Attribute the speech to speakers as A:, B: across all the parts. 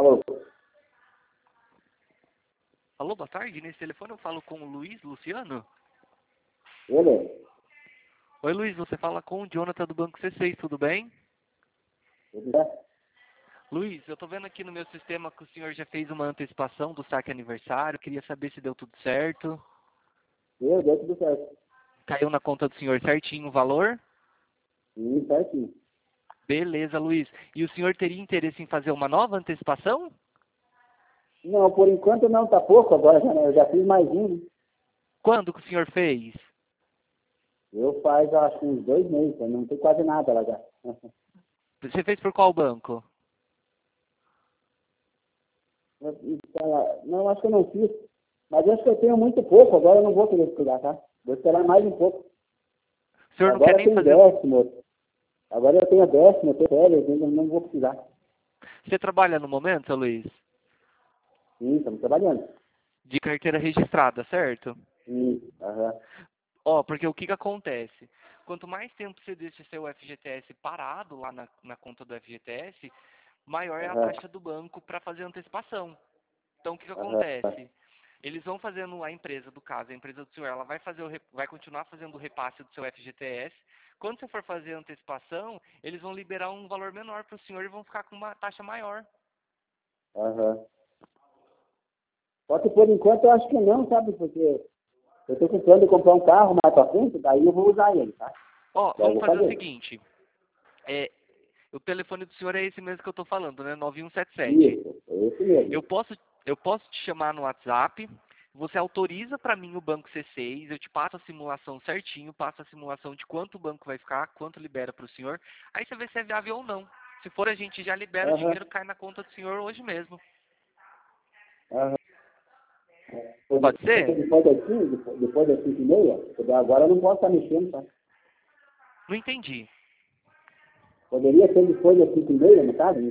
A: Alô?
B: Alô, boa tarde. Nesse telefone eu falo com o Luiz Luciano.
A: Ele?
B: Oi, Luiz, você fala com o Jonathan do Banco C6, tudo bem?
A: Tudo bem?
B: Luiz, eu tô vendo aqui no meu sistema que o senhor já fez uma antecipação do saque aniversário. Queria saber se deu tudo certo.
A: Deu tudo certo.
B: Caiu na conta do senhor certinho o valor?
A: Sim, certinho.
B: Beleza, Luiz. E o senhor teria interesse em fazer uma nova antecipação?
A: Não, por enquanto não, tá pouco agora, já, né? Eu já fiz mais um, né?
B: Quando que o senhor fez?
A: Eu faz, acho que uns 2 meses, eu não tem quase nada lá já.
B: Você fez por qual banco?
A: Não, acho que eu não fiz. Mas eu acho que eu tenho muito pouco, agora eu não vou querer estudar, tá? Vou esperar mais um pouco.
B: O senhor não quer
A: Agora
B: nem
A: tem
B: fazer...
A: 10º. Agora eu tenho 10º, eu tenho férias, eu não vou precisar.
B: Você trabalha no momento, seu Luiz?
A: Sim, estamos trabalhando.
B: De carteira registrada, certo?
A: Sim, aham.
B: Ó, porque o que que acontece? Quanto mais tempo você deixa seu FGTS parado lá na conta do FGTS, maior é a
A: Aham.
B: taxa do banco para fazer antecipação. Então, o que que
A: Aham.
B: acontece? Eles vão fazendo a empresa, do caso, a empresa do senhor, ela vai fazer vai continuar fazendo o repasse do seu FGTS. Quando você for fazer a antecipação, eles vão liberar um valor menor para o senhor e vão ficar com uma taxa maior.
A: Aham. Só que por enquanto eu acho que não, sabe? Porque eu estou com plano de comprar um carro mais pra frente, daí eu vou usar ele, tá?
B: Ó,
A: Daí eu
B: vamos
A: vou
B: fazer o
A: fazer.
B: seguinte. É, o telefone do senhor é esse mesmo que eu estou falando, né? 9177.
A: Isso, é esse mesmo.
B: Eu posso te chamar no WhatsApp, você autoriza para mim o banco C6, eu te passo a simulação certinho, passo a simulação de quanto o banco vai ficar, quanto libera para o senhor, aí você vê se é viável ou não. Se for, a gente já libera o
A: Aham.
B: dinheiro, cai na conta do senhor hoje mesmo.
A: Aham.
B: Pode ser?
A: Depois das 5h30, porque agora eu não posso estar mexendo, tá?
B: Não entendi.
A: Poderia ser depois das 5h30, no caso?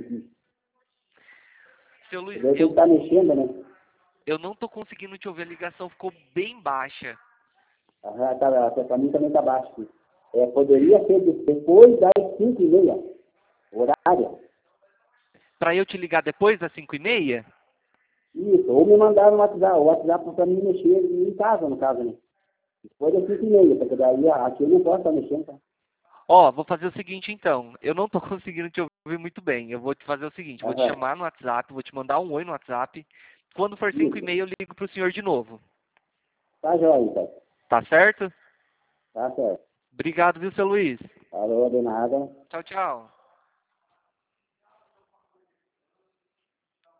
B: Seu Luiz,
A: Eu tenho que estar mexendo, né?
B: eu não estou conseguindo te ouvir, a ligação ficou bem baixa.
A: Aham, tá, pra mim também tá baixo. Aqui. Poderia ser depois das 5h30, horário.
B: Para eu te ligar depois das 5h30?
A: Isso, ou me mandar no WhatsApp, o WhatsApp para mim mexer em casa, no caso, né? Depois das 5h30, porque daí aqui eu não posso estar mexendo, tá?
B: Ó, vou fazer o seguinte então. Eu não estou conseguindo te ouvir muito bem. Eu vou te fazer o seguinte, vou te
A: Aham.
B: chamar no WhatsApp, vou te mandar um oi no WhatsApp. Quando for 5h30
A: Isso.
B: eu ligo pro senhor de novo.
A: Tá jóia, então.
B: Tá certo?
A: Tá certo.
B: Obrigado, viu, seu Luiz?
A: Falou, de nada.
B: Tchau, tchau.